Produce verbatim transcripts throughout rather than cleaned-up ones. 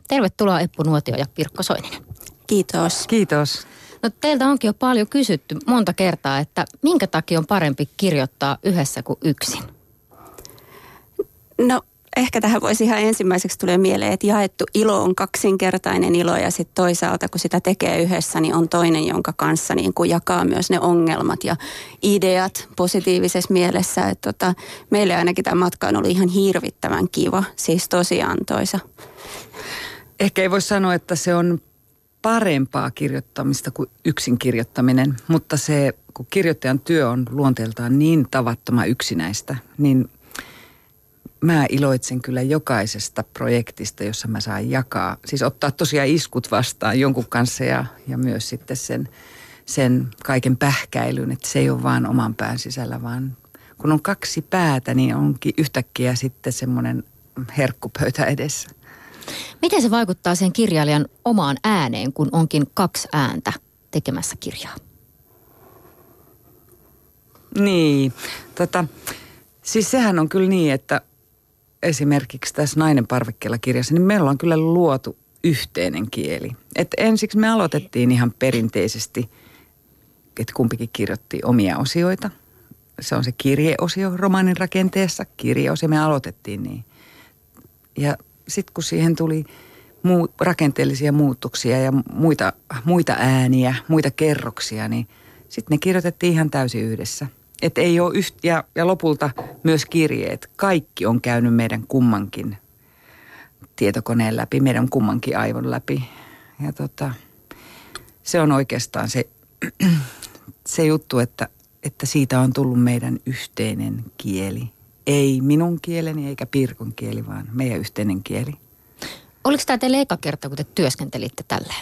Tervetuloa Eppu Nuotio ja Pirkko Soininen. Kiitos. Kiitos. No teiltä onkin jo paljon kysytty monta kertaa, että minkä takia on parempi kirjoittaa yhdessä kuin yksin? No ehkä tähän voisi ihan ensimmäiseksi tulee mieleen, että jaettu ilo on kaksinkertainen ilo ja sitten toisaalta kun sitä tekee yhdessä, niin on toinen, jonka kanssa niin kuin jakaa myös ne ongelmat ja ideat positiivisessa mielessä. Että tota, meille ainakin tämä matka on ollut ihan hirvittävän kiva, siis tosi antoisa. Ehkä ei voi sanoa, että se on parempaa kirjoittamista kuin yksin kirjoittaminen, mutta se, kun kirjoittajan työ on luonteeltaan niin tavattoman yksinäistä, niin mä iloitsen kyllä jokaisesta projektista, jossa mä saan jakaa. Siis ottaa tosiaan iskut vastaan jonkun kanssa ja, ja myös sitten sen, sen kaiken pähkäilyn, että se ei ole vaan oman pään sisällä, vaan kun on kaksi päätä, niin onkin yhtäkkiä sitten semmoinen herkkupöytä edessä. Miten se vaikuttaa sen kirjailijan omaan ääneen, kun onkin kaksi ääntä tekemässä kirjaa? Niin, tota, siis sehän on kyllä niin, että esimerkiksi tässä Nainen parvekkeella -kirjassa, niin meillä on kyllä luotu yhteinen kieli. Et ensiksi me aloitettiin ihan perinteisesti, että kumpikin kirjoitti omia osioita. Se on se kirjeosio romaanin rakenteessa, kirjeosio, me aloitettiin niin. Ja sitten kun siihen tuli muu, rakenteellisia muutoksia ja muita, muita ääniä, muita kerroksia, niin sitten ne kirjoitettiin ihan täysin yhdessä. Että ei ole yht, ja, ja lopulta myös kirjeet. Kaikki on käynyt meidän kummankin tietokoneen läpi, meidän kummankin aivon läpi. Ja tota, se on oikeastaan se, se juttu, että, että siitä on tullut meidän yhteinen kieli. Ei minun kieleni eikä Pirkon kieli, vaan meidän yhteinen kieli. Oliko tämä teille eka kerta, kun te työskentelitte tälleen?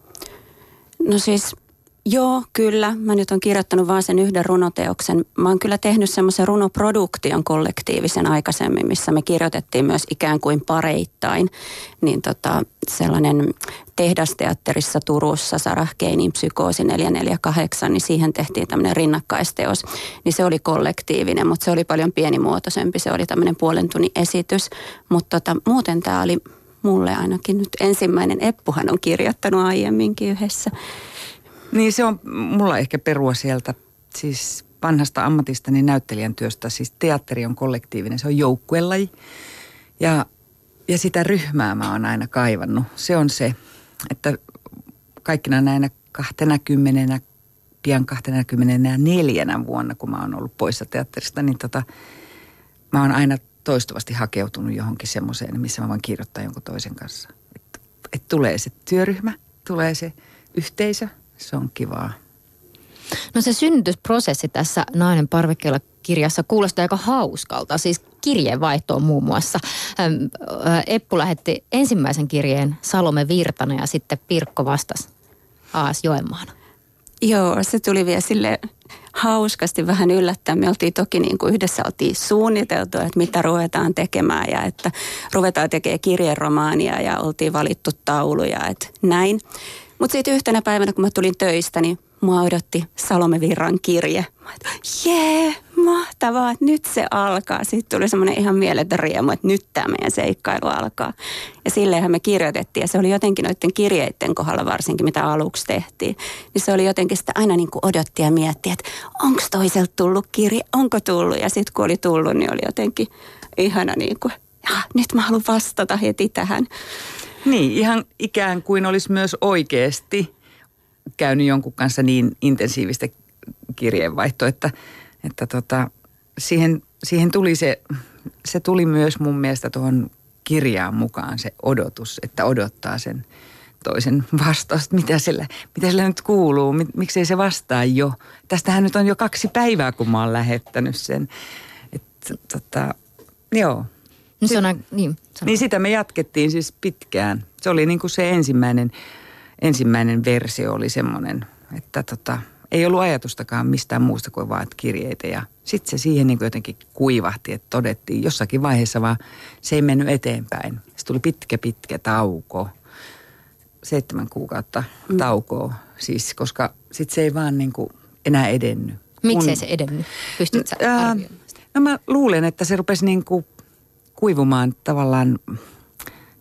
No siis joo, kyllä. Mä nyt oon kirjoittanut vaan sen yhden runoteoksen. Mä oon kyllä tehnyt semmoisen runoproduktion kollektiivisen aikaisemmin, missä me kirjoitettiin myös ikään kuin pareittain. Niin tota, sellainen tehdasteatterissa Turussa, Sarah Keinin Psykoosi neljä neljä kahdeksan, niin siihen tehtiin tämmöinen rinnakkaisteos. Niin se oli kollektiivinen, mutta se oli paljon pienimuotoisempi. Se oli tämmöinen puolen tunnin esitys. Mutta tota, muuten tämä oli mulle ainakin nyt ensimmäinen. Eppuhan on kirjoittanut aiemminkin yhdessä. Niin se on mulla ehkä perua sieltä siis vanhasta ammatistani näyttelijän työstä. Siis teatteri on kollektiivinen, se on joukkuelaji ja, ja sitä ryhmää mä oon aina kaivannut. Se on se, että kaikkina näinä kahtenakymmenenä, pian kahtenakymmenenä neljänä vuonna, kun mä oon ollut poissa teatterista, niin tota, mä oon aina toistuvasti hakeutunut johonkin semmoiseen, missä mä voin kirjoittaa jonkun toisen kanssa. Että et tulee se työryhmä, tulee se yhteisö. Se on kivaa. No se synnytysprosessi tässä Nainen parvekkeella -kirjassa kuulostaa aika hauskalta. Siis kirjeenvaihtoon muun muassa. Eppu lähetti ensimmäisen kirjeen Salome Virtana ja sitten Pirkko vastasi Aas Joenmaana. Joo, se tuli vielä sille hauskasti vähän yllättäen. Me oltiin toki niin kuin yhdessä oltiin suunniteltu, että mitä ruvetaan tekemään ja että ruvetaan tekemään kirjeromaania ja oltiin valittu tauluja, että näin. Mutta sitten yhtenä päivänä, kun mä tulin töistä, niin mua odotti Salome Virran kirje. Mä ajattelin, jee, mahtavaa, että nyt se alkaa. Sitten tuli semmoinen ihan mieletön riemu, että nyt tämä meidän seikkailu alkaa. Ja silleenhän me kirjoitettiin, ja se oli jotenkin noiden kirjeiden kohdalla varsinkin, mitä aluksi tehtiin. Niin se oli jotenkin sitä aina niin kuin odotti ja mietti, että onko toiselta tullut kirje, onko tullut. Ja sitten kun oli tullut, niin oli jotenkin ihana niin kuin, ja nyt mä haluan vastata heti tähän. Niin, ihan ikään kuin olisi myös oikeasti käynyt jonkun kanssa niin intensiivistä kirjeenvaihtoa, että, että tota, siihen, siihen tuli se, se tuli myös mun mielestä tuohon kirjaan mukaan se odotus, että odottaa sen toisen vastausta, mitä sillä, mitä sillä nyt kuuluu, miksei se vastaa jo. Tästähän nyt on jo kaksi päivää, kun mä oon lähettänyt sen. Että tota, joo. No se on, niin, niin sitä me jatkettiin siis pitkään. Se oli niin kuin se ensimmäinen, ensimmäinen versio oli semmoinen, että tota, ei ollut ajatustakaan mistään muusta kuin vaan kirjeitä. Ja sitten se siihen niin kuin jotenkin kuivahti, että todettiin jossakin vaiheessa vaan se ei mennyt eteenpäin. Se tuli pitkä, pitkä tauko. Seitsemän kuukautta mm. taukoa siis, koska sitten se ei vaan niin kuin enää edennyt. Miksei Kun, se edennyt? Pystytkö sä arvioimaan sitä? No mä luulen, että se rupesi niin kuin kuivumaan tavallaan,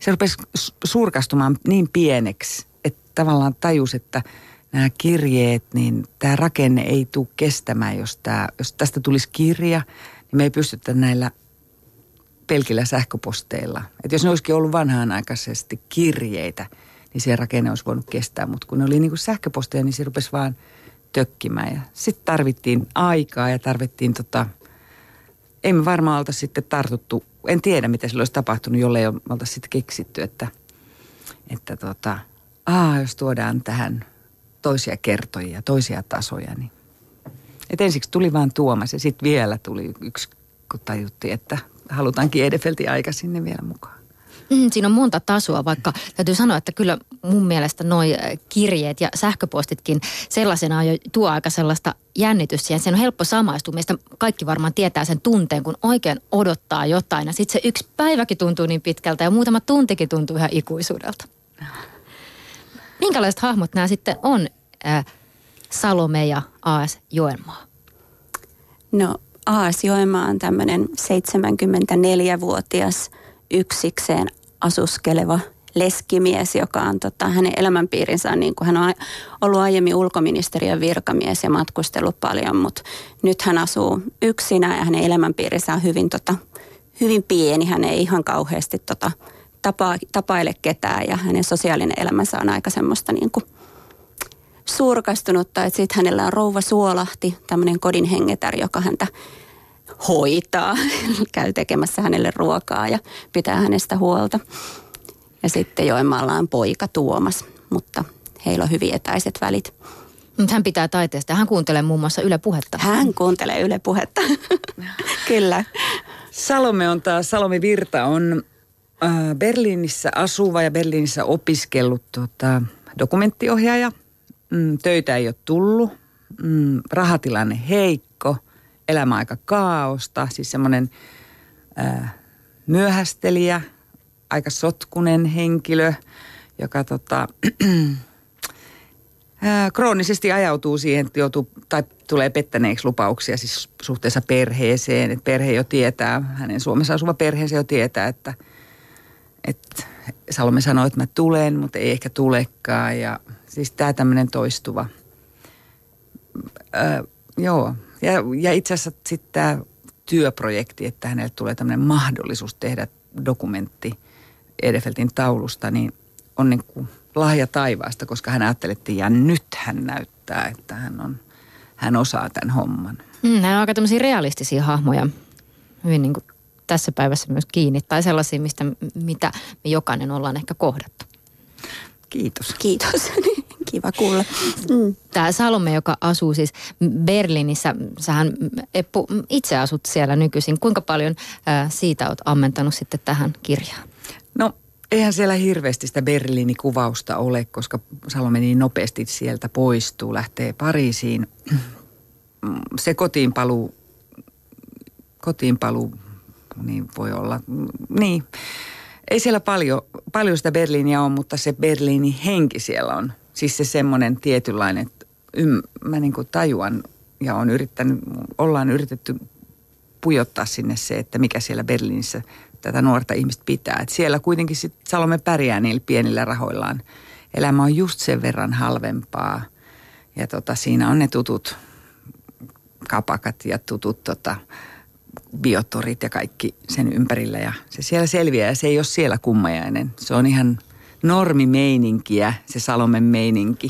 se rupesi surkastumaan niin pieneksi, että tavallaan tajus, että nämä kirjeet, niin tämä rakenne ei tule kestämään, jos, tämä, jos tästä tulisi kirja, niin me ei pystytä näillä pelkillä sähköposteilla. Että jos ne olisikin ollut vanhanaikaisesti kirjeitä, niin se rakenne olisi voinut kestää, mutta kun ne oli niin kuin sähköposteja, niin se rupesi vaan tökkimään. Ja sitten tarvittiin aikaa ja tarvittiin tota, ei me varmaan oltaisi sitten tartuttu, en tiedä mitä sillä olisi tapahtunut, jollei oltaisi sitten keksitty, että, että tota, aa, jos tuodaan tähän toisia kertoja, toisia tasoja, niin. Et ensiksi tuli vaan Tuomas ja sitten vielä tuli yksi, kun tajuttiin, että halutaankin Edefeltin aika sinne vielä mukaan. Mm, siinä on monta tasoa, vaikka täytyy sanoa, että kyllä mun mielestä noi kirjeet ja sähköpostitkin sellaisena jo tuo aika sellaista jännitystä. Ja sen on helppo samaistua. Meistä kaikki varmaan tietää sen tunteen, kun oikein odottaa jotain. Ja sitten se yksi päiväkin tuntuu niin pitkältä ja muutama tuntikin tuntuu ihan ikuisuudelta. Minkälaiset hahmot nämä sitten on, äh, Salome ja A S Joenmaa? No A S Joenmaa on tämmöinen seitsemänkymmentäneljävuotias yksikseen asuskeleva leskimies, joka on tota, hänen elämänpiirinsä on niin kuin hän on ollut aiemmin ulkoministeriön virkamies ja matkustellut paljon, mutta nyt hän asuu yksinä ja hänen elämänpiirinsä on hyvin, tota, hyvin pieni. Hän ei ihan kauheasti tota, tapa, tapaile ketään ja hänen sosiaalinen elämänsä on aika semmoista niin kuin surkastunutta. Sitten hänellä on rouva Suolahti, tämmöinen kodin hengetär, joka häntä hoitaa, käy tekemässä hänelle ruokaa ja pitää hänestä huolta. Ja sitten Joenmaalla on poika Tuomas, mutta heillä on hyvin etäiset välit. Mutta hän pitää taiteesta ja hän kuuntelee muun muassa Yle Puhetta. Hän kuuntelee Yle Puhetta, kyllä. Salome on taas, Salome Virta on äh, Berliinissä asuva ja Berliinissä opiskellut tota, dokumenttiohjaaja. Mm, töitä ei ole tullut, mm, rahatilanne heikko. Elämä aika kaaosta, siis semmoinen äh, myöhästelijä, aika sotkunen henkilö, joka tota, äh, kroonisesti ajautuu siihen, että joutuu, tai tulee pettäneeksi lupauksia siis suhteessa perheeseen. Että perhe jo tietää, hänen Suomessa asuva perheensä jo tietää, että, että Salome sanoi, että mä tulen, mutta ei ehkä tulekaan. Ja siis tämä tämmöinen toistuva, äh, joo. Ja, ja itse asiassa sitten tämä työprojekti, että hänelle tulee tämmöinen mahdollisuus tehdä dokumentti Edefeltin taulusta, niin on niin kuin lahja taivaasta, koska hän ajattelettiin, ja nyt hän näyttää, että hän, on, hän osaa tämän homman. Mm, nämä on aika tämmöisiä realistisia hahmoja, hyvin niin kuin tässä päivässä myös kiinni, tai sellaisia, mistä, mitä me jokainen ollaan ehkä kohdattu. Kiitos. Kiitos. Kiva kuulla. Mm. Tämä Salome, joka asuu siis Berliinissä, sähän Eppu itse asut siellä nykyisin. Kuinka paljon ää, siitä olet ammentanut sitten tähän kirjaan? No eihän siellä hirveästi sitä Berliini-kuvausta ole, koska Salome niin nopeasti sieltä poistuu, lähtee Pariisiin. Se kotiinpaluu, kotiinpaluu, niin voi olla, niin. Ei siellä paljon, paljon sitä Berliiniä ole, mutta se Berliinin henki siellä on. Siis se semmoinen tietynlainen, että ym, mä niin kuin tajuan ja on yrittänyt, ollaan yritetty pujottaa sinne se, että mikä siellä Berliinissä tätä nuorta ihmistä pitää. Että siellä kuitenkin sit Salome pärjää niillä pienillä rahoillaan. Elämä on just sen verran halvempaa. Ja tota, siinä on ne tutut kapakat ja tutut tota, biotorit ja kaikki sen ympärillä. Ja se siellä selviää ja se ei ole siellä kummajainen. Se on ihan normimeininkiä, se Salomen meininki.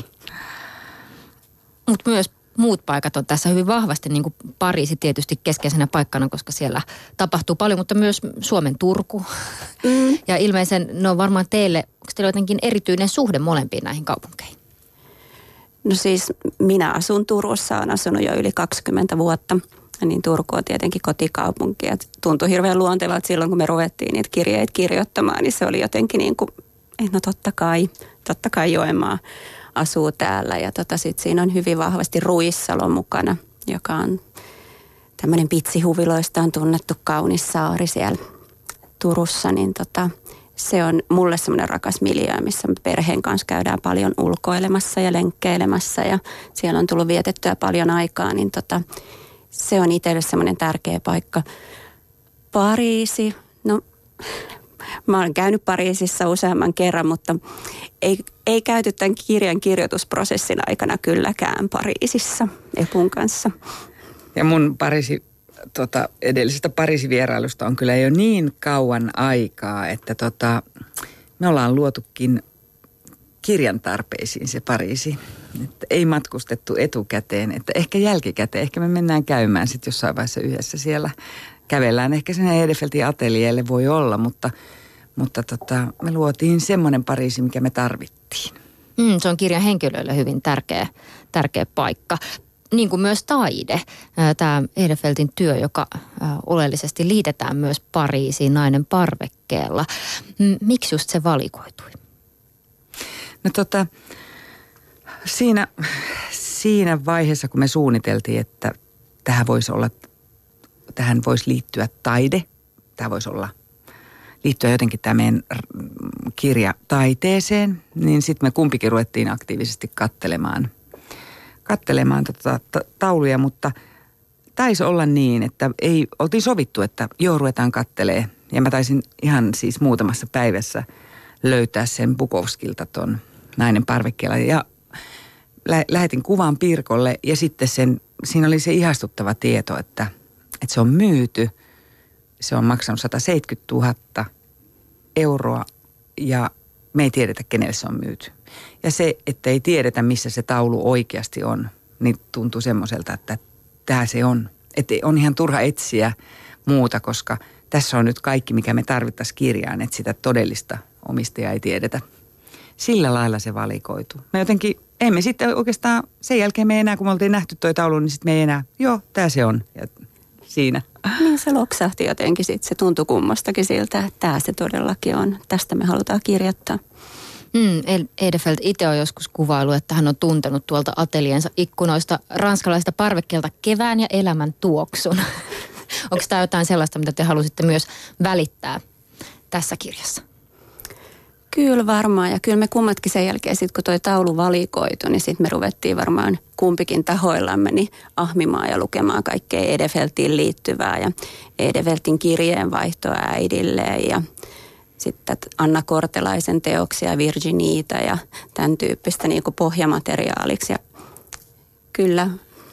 Mutta myös muut paikat on tässä hyvin vahvasti, niin kuin Pariisi tietysti keskeisenä paikkana, koska siellä tapahtuu paljon, mutta myös Suomen Turku. Mm. Ja ilmeisen, no varmaan teille, onko teillä jotenkin erityinen suhde molempiin näihin kaupunkeihin? No siis minä asun Turussa, olen asunut jo yli kaksikymmentä vuotta. Niin Turku on tietenkin kotikaupunki. Ja tuntui hirveän luontevalta silloin, kun me ruvettiin niitä kirjeitä kirjoittamaan, niin se oli jotenkin niin kuin, no totta kai, totta kai Joenmaa asuu täällä. Ja tota sit siinä on hyvin vahvasti Ruissalo mukana, joka on tämmöinen pitsihuviloistaan tunnettu kaunis saari siellä Turussa. Niin tota, se on mulle semmoinen rakas miljöö, missä me perheen kanssa käydään paljon ulkoilemassa ja lenkkeilemässä. Ja siellä on tullut vietettyä paljon aikaa, niin tota, se on itselle semmoinen tärkeä paikka. Pariisi, no Mä olen käynyt Pariisissa useamman kerran, mutta ei, ei käyty tämän kirjan kirjoitusprosessin aikana kylläkään Pariisissa Epun kanssa. Ja mun Pariisi, tota, edellisestä Pariisi-vierailusta on kyllä jo niin kauan aikaa, että tota, me ollaan luotukin kirjan tarpeisiin se Pariisi. Että ei matkustettu etukäteen, että ehkä jälkikäteen, ehkä me mennään käymään sitten jossain vaiheessa yhdessä siellä. Kävellään ehkä sinne Edelfeltin ateljeelle voi olla, mutta, mutta tota, me luotiin semmoinen Pariisi, mikä me tarvittiin. Mm, se on kirjan henkilöille hyvin tärkeä, tärkeä paikka. Niin kuin myös taide, tämä Edelfeltin työ, joka oleellisesti liitetään myös Pariisiin nainen parvekkeella. Miksi just se valikoitui? No tota, siinä, siinä vaiheessa, kun me suunniteltiin, että tähän voisi olla, tähän voisi liittyä taide, tämä voisi olla, liittyä jotenkin tämä meidän kirja taiteeseen, niin sitten me kumpikin ruvettiin aktiivisesti katselemaan, katselemaan tota tauluja, mutta taisi olla niin, että ei, oltiin sovittu, että joo, ruvetaan kattelee. Ja mä taisin ihan siis muutamassa päivässä löytää sen Bukowskilta ton nainen parvekkeella. Ja lä- lähetin kuvan Pirkolle ja sitten sen, siinä oli se ihastuttava tieto, että, että se on myyty. Se on maksanut sata seitsemänkymmentätuhatta euroa ja me ei tiedetä, kenelle se on myyty. Ja se, että ei tiedetä, missä se taulu oikeasti on, niin tuntuu semmoiselta, että tämä se on. Että on ihan turha etsiä muuta, koska tässä on nyt kaikki, mikä me tarvittaisiin kirjaan, että sitä todellista omistajaa ei tiedetä. Sillä lailla se valikoituu. Me jotenkin, emme sitten oikeastaan, sen jälkeen me ei enää, kun me oltiin nähty toi taulu, niin sitten me ei enää, joo, tämä se on. Ja siinä. Niin se loksahti jotenkin sitten, se tuntui kummastakin siltä, että tämä se todellakin on. Tästä me halutaan kirjoittaa. Mm, Edelfelt itse on joskus kuvailu, että hän on tuntenut tuolta ateliensa ikkunoista ranskalaista parvekkeelta kevään ja elämän tuoksun. Onko tämä jotain sellaista, mitä te halusitte myös välittää tässä kirjassa? Kyllä varmaan, ja kyllä me kummatkin sen jälkeen, sit kun toi taulu valikoitui, niin sitten me ruvettiin varmaan kumpikin tahoillamme niin ahmimaan ja lukemaan kaikkea Edelfeltiin liittyvää ja Edelfeltin kirjeenvaihtoa äidilleen ja sitten Anna Kortelaisen teoksia, Virginiitä ja tämän tyyppistä niin kuin pohjamateriaaliksi. Ja kyllä.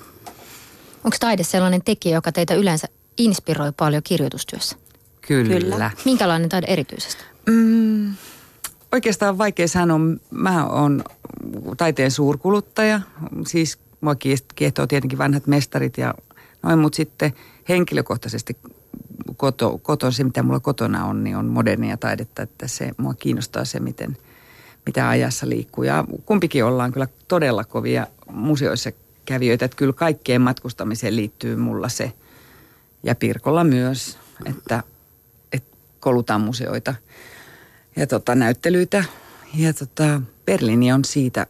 Onko taide sellainen tekijä, joka teitä yleensä inspiroi paljon kirjoitustyössä? Kyllä. Kyllä. Minkälainen taide erityisesti? Mm, oikeastaan on vaikea sanoa. Mä oon taiteen suurkuluttaja. Siis mua kiehtoo tietenkin vanhat mestarit ja noin, mutta sitten henkilökohtaisesti koto, koton, se mitä mulla kotona on, niin on modernia taidetta, että se mua kiinnostaa se, miten, mitä ajassa liikkuu. Ja kumpikin ollaan kyllä todella kovia museoissa kävijöitä, että kyllä kaikkeen matkustamiseen liittyy mulla se. Ja Pirkolla myös, että, että kolutaan museoita ja tota, näyttelyitä. Ja tota, Berliini on siitä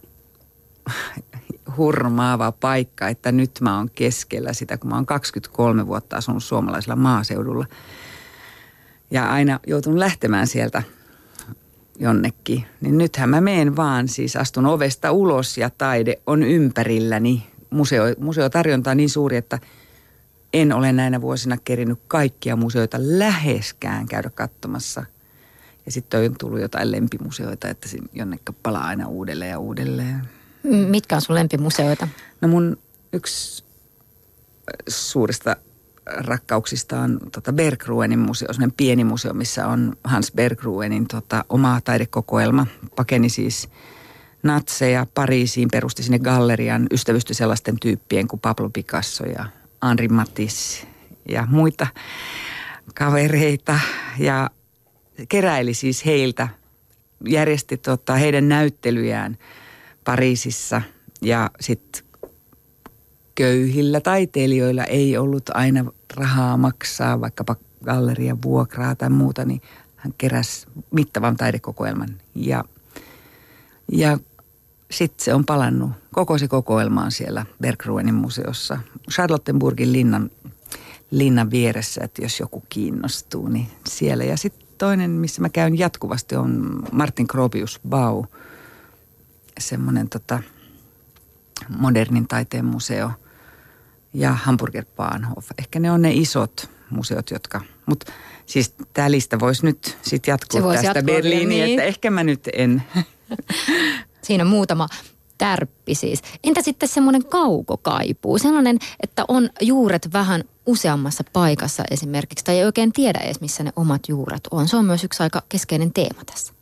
hurmaava paikka, että nyt mä oon keskellä sitä, kun mä oon kaksikymmentäkolme vuotta asunut suomalaisella maaseudulla. Ja aina joutun lähtemään sieltä jonnekin. Niin nythän mä meen vaan, siis astun ovesta ulos ja taide on ympärilläni. Museo, museotarjonta on niin suuri, että en ole näinä vuosina kerinyt kaikkia museoita läheskään käydä katsomassa. Ja sitten on tullut jotain lempimuseoita, että jonnekin palaa aina uudelleen ja uudelleen. Mitkä on sun lempimuseoita? No mun yksi suurista rakkauksista on tota Bergruenin museo, sellainen pieni museo, missä on Hans Bergruenin tota, oma taidekokoelma. Pakeni siis natseja Pariisiin, perusti sinne gallerian, ystävystyi sellaisten tyyppien kuin Pablo Picasso ja Henri Matisse ja muita kavereita. Ja keräili siis heiltä, järjesti tota, heidän näyttelyjään Pariisissa ja sitten köyhillä taiteilijoilla ei ollut aina rahaa maksaa vaikkapa gallerian vuokraa tai muuta, niin hän keräsi mittavan taidekokoelman. Ja, ja sitten se on palannut, koko se kokoelma on siellä Bergruenin museossa, Charlottenburgin linnan, linnan vieressä, että jos joku kiinnostuu, niin siellä. Ja sitten toinen, missä mä käyn jatkuvasti, on Martin Gropius Bau, semmoinen tota, modernin taiteen museo. ja Hamburger Bahnhof. Ehkä ne on ne isot museot, jotka... Mutta siis tämä lista voisi nyt sitten jatkuu tästä jatkua, Berliiniin, niin. Että ehkä mä nyt en. Siinä on muutama tärppi siis. Entä sitten semmoinen kaukokaipuu? Sellainen, että on juuret vähän useammassa paikassa esimerkiksi, tai ei oikein tiedä edes, missä ne omat juuret on. Se on myös yksi aika keskeinen teema tässä.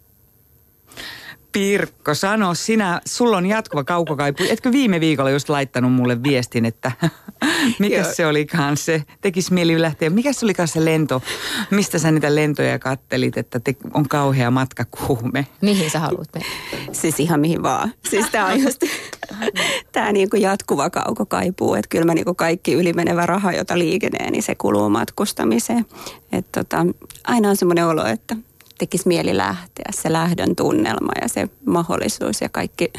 Pirkko, sano sinä, sulla on jatkuva kaukokaipu. Etkö viime viikolla just laittanut mulle viestin, että mikä se olikaan se, tekisi mieli lähteä. Mikä se olikaan se lento, mistä sä niitä lentoja kattelit, että te, on kauhea matkakuume. Mihin sä haluat mennä? Siis ihan mihin vaan. Siis tää on just tää niinku jatkuva kaukokaipuu, että kyllä mä niinku kaikki ylimenevä raha, jota liikenee, niin se kuluu matkustamiseen. Että tota, aina on semmoinen olo, että tekisi mieli lähteä, se lähdön tunnelma ja se mahdollisuus ja kaikki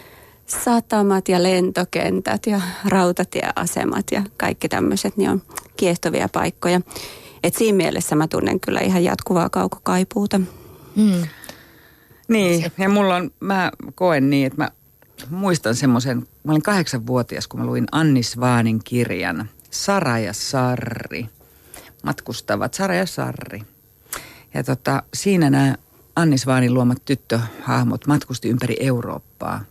satamat ja lentokentät ja rautatieasemat ja kaikki tämmöiset, niin on kiehtovia paikkoja. Et siinä mielessä mä tunnen kyllä ihan jatkuvaa kaukokaipuuta. Hmm. Niin, ja mulla on, mä koen niin, että mä muistan semmoisen, mä olin kahdeksanvuotias, kun mä luin Anni Svanin kirjan Sara ja Sarri, matkustavat Sara ja Sarri. Ja tota, siinä nämä Anni Svanin luomat tyttöhahmot matkusti ympäri Eurooppaa.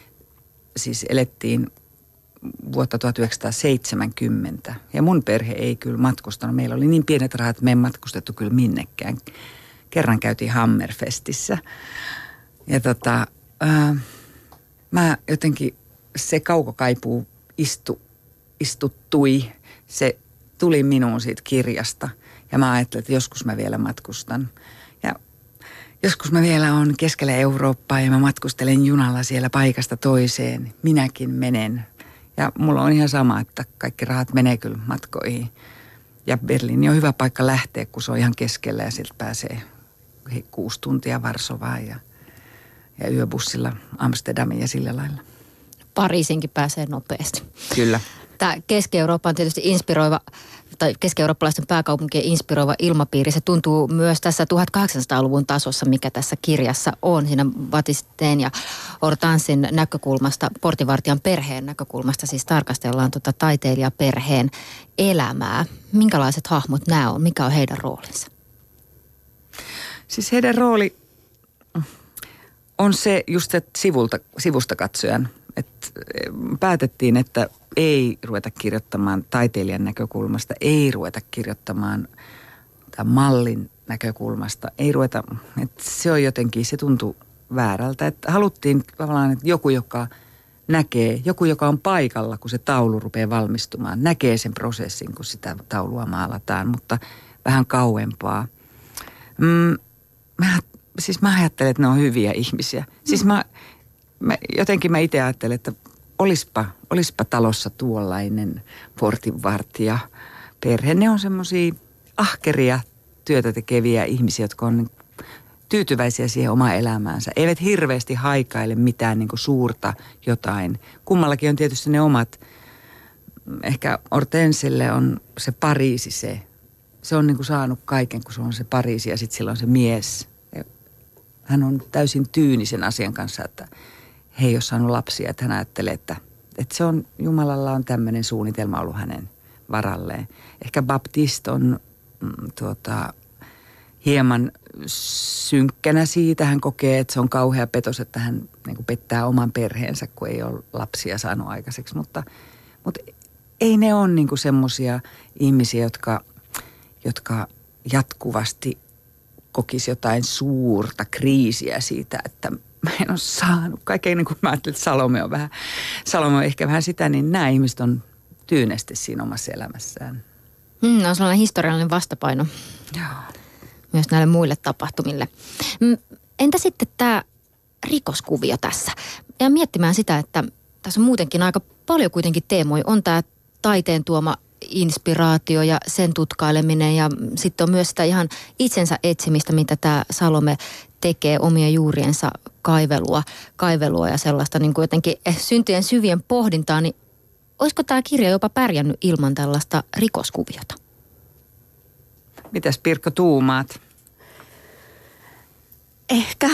Siis elettiin vuotta tuhatyhdeksänsataaseitsemänkymmentä. Ja mun perhe ei kyllä matkustanut. Meillä oli niin pienet rahat, että me ei matkustettu kyllä minnekään. Kerran käytiin Hammerfestissä. Ja tota, ää, mä jotenkin, se kaukokaipuu istu, istuttui. Se tuli minuun siitä kirjasta. Ja mä ajattelin, että joskus mä vielä matkustan. Ja joskus mä vielä on keskellä Eurooppaa ja mä matkustelen junalla siellä paikasta toiseen. Minäkin menen. Ja mulla on ihan sama, että kaikki rahat menee kyllä matkoihin. Ja Berliini on hyvä paikka lähteä, kun se on ihan keskellä ja sieltä pääsee kuusi tuntia Varsovaan ja, ja yöbussilla Amsterdamiin ja sillä lailla. Pariisinkin pääsee nopeasti. Kyllä. Tämä Keski-Eurooppa on tietysti inspiroiva, tai keski-eurooppalaisten pääkaupunkien inspiroiva ilmapiiri. Se tuntuu myös tässä tuhatkahdeksansataaluvun tasossa, mikä tässä kirjassa on. Siinä Batisteen ja Hortensin näkökulmasta, portinvartijan perheen näkökulmasta, siis tarkastellaan tuota taiteilijaperheen elämää. Minkälaiset hahmot nämä on? Mikä on heidän roolinsa? Siis heidän rooli on se just se sivulta, sivusta katsojan. Että päätettiin, että ei ruveta kirjoittamaan taiteilijan näkökulmasta, ei ruveta kirjoittamaan tämän mallin näkökulmasta, ei ruveta, että se on jotenkin, se tuntuu väärältä. Että haluttiin tavallaan, että joku, joka näkee, joku, joka on paikalla, kun se taulu rupeaa valmistumaan, näkee sen prosessin, kun sitä taulua maalataan, mutta vähän kauempaa. Mm, mä, siis mä ajattelen, että ne on hyviä ihmisiä. Siis mä... Mä, jotenkin mä itse ajattelen, että olispa, olispa talossa tuollainen portinvartija perhe. Ne on semmoisia ahkeria työtä tekeviä ihmisiä, jotka on tyytyväisiä siihen omaan elämäänsä. Eivät hirveästi haikaile mitään niin kuin suurta jotain. Kummallakin on tietysti ne omat. Ehkä Hortensille on se Pariisi se. Se on niin kuin saanut kaiken, kun se on se Pariisi ja sitten sillä on se mies. Hän on täysin tyyni sen asian kanssa, että he ei ole saanut lapsia, että hän ajattelee, että, että se on, Jumalalla on tämmöinen suunnitelma ollut hänen varalleen. Ehkä Baptiste on mm, tuota, hieman synkkänä siitä. Hän kokee, että se on kauhea petos, että hän niin kuin pettää oman perheensä, kun ei ole lapsia saanut aikaiseksi. Mutta, mutta ei ne ole niin kuin semmoisia ihmisiä, jotka, jotka jatkuvasti kokisi jotain suurta kriisiä siitä, että mä en ole saanut. Kaikkein niin kuin mä ajattelin, että Salome on vähän, Salome on ehkä vähän sitä, niin nämä ihmiset on tyynesti siinä omassa elämässään. Mm, on sellainen historiallinen vastapaino. Joo. Myös näille muille tapahtumille. Entä sitten tämä rikoskuvio tässä? Ja miettimään sitä, että tässä on muutenkin aika paljon kuitenkin teemoja. On tämä taiteen tuoma inspiraatio ja sen tutkaileminen ja sitten on myös sitä ihan itsensä etsimistä, mitä tämä Salome tekee, omien juuriensa kaivelua, kaivelua ja sellaista niin kuin jotenkin syntyjen syvien pohdintaa, niin olisiko tämä kirja jopa pärjännyt ilman tällaista rikoskuviota? Mitäs Pirkko tuumaat? Ehkä.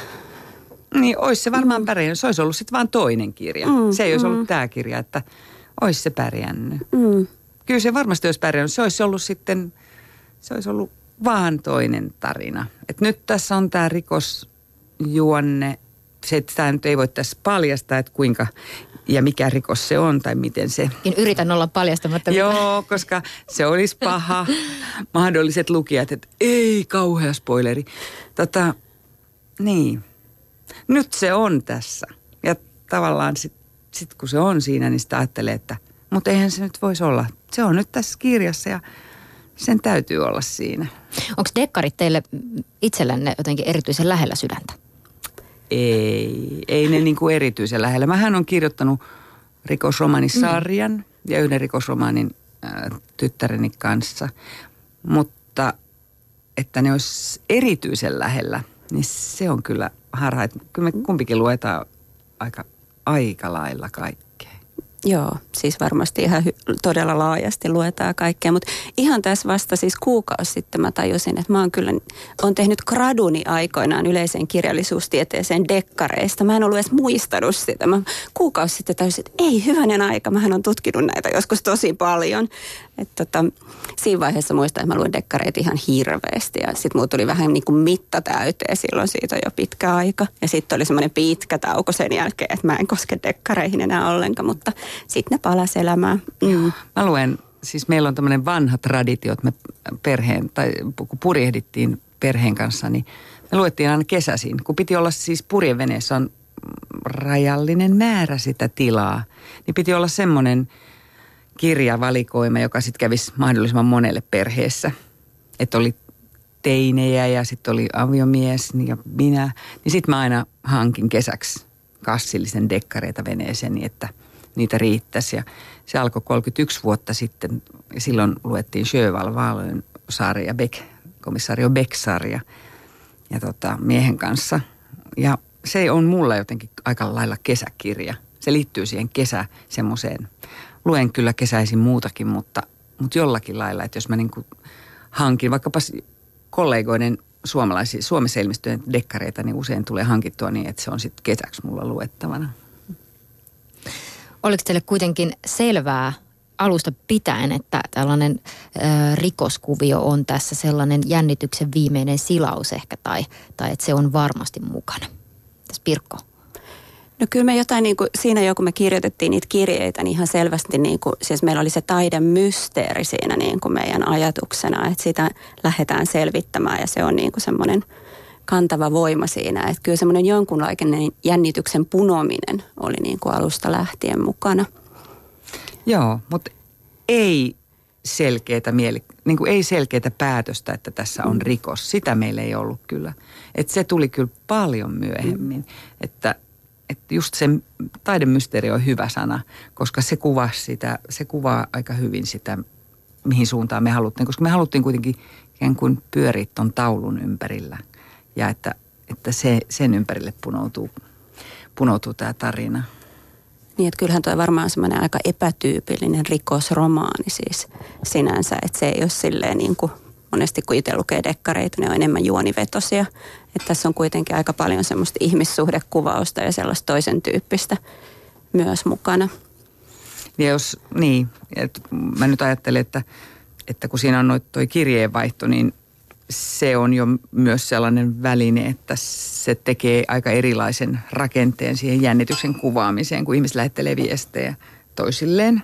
Niin, olisi se varmaan mm. pärjännyt. Se olisi ollut sitten vaan toinen kirja. Mm, se ei olisi mm. ollut tämä kirja, että olisi se pärjännyt. Mm. Kyllä se varmasti olisi pärjännyt. Se olisi ollut sitten, se olisi ollut vaan toinen tarina. Et nyt tässä on tämä rikosjuonne. Se, että tämä nyt ei voi tässä paljastaa, että kuinka ja mikä rikos se on tai miten se. Yritän olla paljastamatta. Joo, koska se olisi paha. Mahdolliset lukijat, että ei kauhea spoileri. Tota, niin. Nyt se on tässä. Ja tavallaan sitten sit kun se on siinä, niin sitä ajattelee, että mutta eihän se nyt voisi olla. Se on nyt tässä kirjassa ja sen täytyy olla siinä. Onko dekkarit teille itsellenne jotenkin erityisen lähellä sydäntä? Ei, ei ne niin kuin erityisen lähellä. Mähän on kirjoittanut rikosromaanisarjan mm. ja yhden rikosromaanin äh, tyttäreni kanssa. Mutta että ne olisi erityisen lähellä, niin se on kyllä harha. Kyllä me kumpikin luetaan aika, aika lailla kaikkea. Joo, siis varmasti ihan hy- todella laajasti luetaan kaikkea, mutta ihan tässä vasta siis kuukausi sitten mä tajusin, että mä oon kyllä, oon tehnyt graduni aikoinaan yleiseen kirjallisuustieteeseen dekkareista. Mä en ollut edes muistanut sitä. Mä kuukausi sitten tajusin, että ei hyvänen aika, mähän on tutkinut näitä joskus tosi paljon. Että tota, siinä vaiheessa muistan, että mä luin dekkareita ihan hirveästi ja sitten mulla tuli vähän niin kuin mitta täyteen, silloin siitä on jo pitkä aika. Ja sitten oli semmoinen pitkä tauko sen jälkeen, että mä en koske dekkareihin enää ollenkaan, mutta sitten ne palasi elämään. Mm. Mä luen, siis meillä on tämmöinen vanha traditio, että me perheen, tai kun purjehdittiin perheen kanssa, niin me luettiin aina kesäisin. Kun piti olla siis purjeveneessä on rajallinen määrä sitä tilaa, niin piti olla semmoinen kirjavalikoima, joka sitten kävisi mahdollisimman monelle perheessä. Että oli teinejä ja sitten oli aviomies ja minä. Niin sitten mä aina hankin kesäksi kassillisen dekkareita veneeseen, niin että niitä riittäisi. Ja se alkoi kolmekymmentäyksi vuotta sitten. Silloin luettiin Sjöwall Wahlöön sarja, Beck, komissaario Beck-sarja ja tota, miehen kanssa. Ja se on mulla jotenkin aika lailla kesäkirja. Se liittyy siihen kesä semmoiseen. Luen kyllä kesäisin muutakin, mutta, mutta jollakin lailla, että jos mä niin kuin hankin vaikkapa kollegoiden suomalaisia, Suomessa ilmestyneitä dekkareita, niin usein tulee hankittua niin, että se on sitten kesäksi mulla luettavana. Oliko teille kuitenkin selvää alusta pitäen, että tällainen ö, rikoskuvio on tässä sellainen jännityksen viimeinen silaus ehkä, tai, tai että se on varmasti mukana? Tässä Pirkko. No kyllä me jotain niin kuin, siinä jo kun me kirjoitettiin niitä kirjeitä, niin ihan selvästi niin kuin, siis meillä oli se taidemysteeri siinä niin kuin meidän ajatuksena, että sitä lähdetään selvittämään ja se on niin kuin semmoinen kantava voima siinä, että kyllä semmoinen jonkunlainen jännityksen punominen oli niin kuin alusta lähtien mukana. Joo, mutta ei selkeätä mieli, niin kuin ei selkeätä päätöstä, että tässä on rikos. Sitä meillä ei ollut kyllä. Että se tuli kyllä paljon myöhemmin, mm. että Että just se taidemysteeri on hyvä sana, koska se kuvaa sitä, se kuvaa aika hyvin sitä, mihin suuntaan me haluttiin. Koska me haluttiin kuitenkin ikään kuin pyöriä ton taulun ympärillä ja että, että se, sen ympärille punoutuu, punoutuu tämä tarina. Niin, että kyllähän tuo varmaan semmoinen aika epätyypillinen rikosromaani siis sinänsä, että se ei ole silleen niin kuin monesti kun itse lukee dekkareita, ne on enemmän juonivetosia. Että tässä on kuitenkin aika paljon semmoista ihmissuhdekuvausta ja sellaista toisen tyyppistä myös mukana. Ja jos, niin, että mä nyt ajattelen, että, että kun siinä on noit toi kirjeenvaihto, niin se on jo myös sellainen väline, että se tekee aika erilaisen rakenteen siihen jännityksen kuvaamiseen, kun ihmiset lähettelee viestejä toisilleen.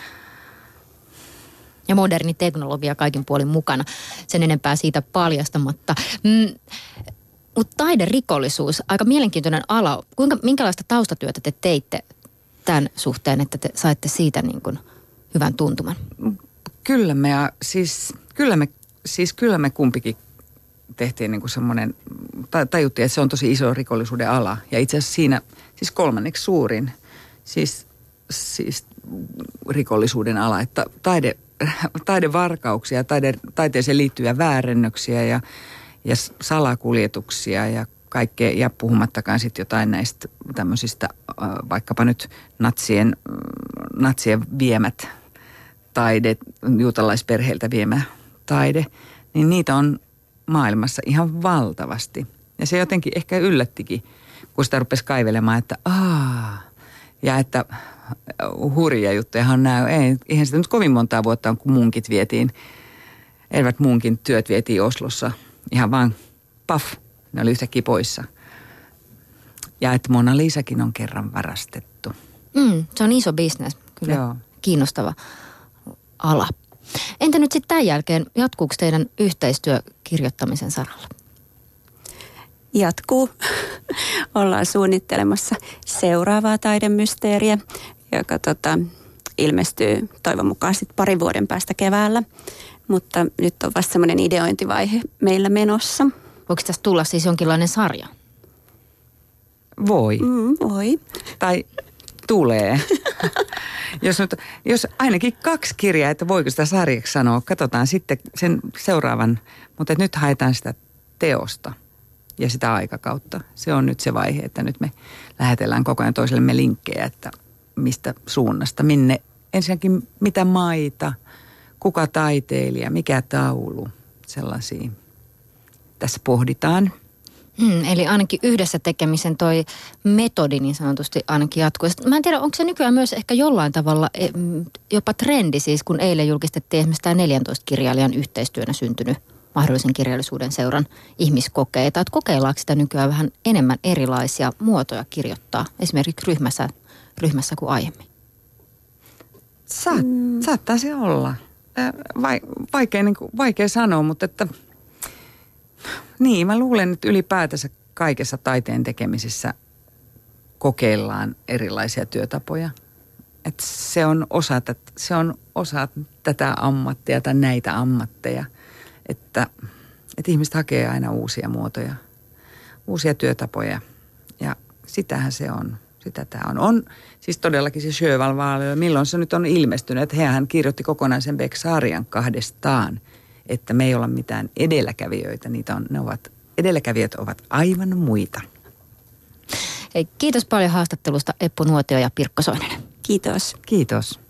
Ja moderni teknologia kaikin puolin mukana. Sen enempää siitä paljastamatta. Mm, mutta taiderikollisuus, aika mielenkiintoinen ala. Kuinka, minkälaista taustatyötä te teitte tämän suhteen, että te saitte siitä niin kuin hyvän tuntuman? Kyllä me, siis, kyllä me, siis kyllä me kumpikin tehtiin niin kuin semmoinen, tajuttiin, että se on tosi iso rikollisuuden ala. Ja itse asiassa siinä siis kolmanneksi suurin siis, siis rikollisuuden ala, että taide... taidevarkauksia, taide, taiteeseen liittyviä väärennöksiä ja, ja salakuljetuksia ja kaikkea, ja puhumattakaan sitten jotain näistä tämmöisistä, vaikkapa nyt natsien, natsien viemät taide, juutalaisperheiltä viemä taide, niin niitä on maailmassa ihan valtavasti. Ja se jotenkin ehkä yllättikin, kun sitä rupesi kaivelemaan, että aah, ja että, hurja juttujahan nämä. Ei, eihän sitä nyt kovin montaa vuotta on, kun munkit vietiin. Edward Munkin työt vietiin Oslossa. Ihan vaan paf, ne oli yhtäkkiä poissa. Ja että Mona Lisakin on kerran varastettu. Mm, se on iso bisnes, kyllä. Joo. Kiinnostava ala. Entä nyt sitten tämän jälkeen, jatkuuko teidän yhteistyö kirjoittamisen saralla? Jatkuu. Ollaan suunnittelemassa seuraavaa taidemysteeriä, joka tota, ilmestyy toivon mukaan sitten parin vuoden päästä keväällä. Mutta nyt on vasta semmoinen ideointivaihe meillä menossa. Voiko tästä tulla siis jonkinlainen sarja? Voi. Mm, voi. Tai tulee. jos, nyt, jos ainakin kaksi kirjaa, että voiko sitä sarjaksi sanoa, katsotaan sitten sen seuraavan. Mutta nyt haetaan sitä teosta ja sitä aikakautta. Se on nyt se vaihe, että nyt me lähetellään koko ajan toisellemme linkkejä, että mistä suunnasta, minne, ensinnäkin mitä maita, kuka taiteilija, mikä taulu, sellaisia. Tässä pohditaan. Hmm, eli ainakin yhdessä tekemisen toi metodi niin sanotusti ainakin jatkuu. Mä en tiedä, onko se nykyään myös ehkä jollain tavalla jopa trendi, siis kun eilen julkistettiin esimerkiksi tämä neljäntoista kirjailijan yhteistyönä syntynyt mahdollisen kirjallisuuden seuran ihmiskokeita. Että kokeillaanko sitä nykyään vähän enemmän erilaisia muotoja kirjoittaa, esimerkiksi ryhmässä, ryhmässä kuin aiemmin? Saat, mm. Saattaa se olla. Vai, vaikea, niin kuin, vaikea sanoa, mutta että niin, mä luulen, että ylipäätänsä kaikessa taiteen tekemisessä kokeillaan erilaisia työtapoja. Että se on osa, se on osa tätä ammattia tai näitä ammatteja, että, että ihmiset hakee aina uusia muotoja, uusia työtapoja ja sitähän se on. Sitä tämä on. On siis todellakin se Sjöwall-Wahlöö, milloin se nyt on ilmestynyt, että hän kirjoitti kokonaisen Beck-sarjan kahdestaan, että me ei olla mitään edelläkävijöitä. Niitä on, ne ovat, edelläkävijät ovat aivan muita. Hei, kiitos paljon haastattelusta Eppu Nuotio ja Pirkko Soininen. Kiitos. Kiitos.